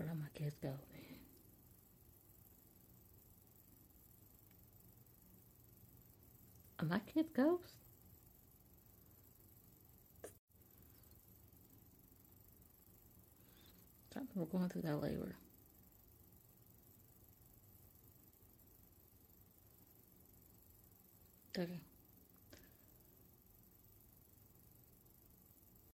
Where did my kids go? Are my kids ghosts? We're going through that labor. Okay.